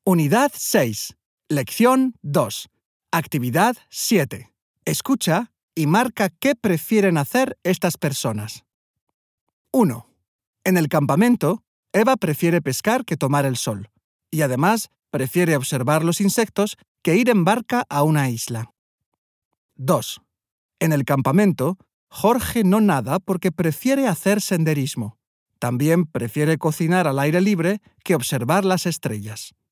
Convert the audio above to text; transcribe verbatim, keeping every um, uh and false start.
Unidad seis. Lección dos. Actividad siete. Escucha y marca qué prefieren hacer estas personas. uno. En el campamento, Eva prefiere pescar que tomar el sol, y además prefiere observar los insectos que ir en barca a una isla. dos. En el campamento, Jorge no nada porque prefiere hacer senderismo. También prefiere cocinar al aire libre que observar las estrellas.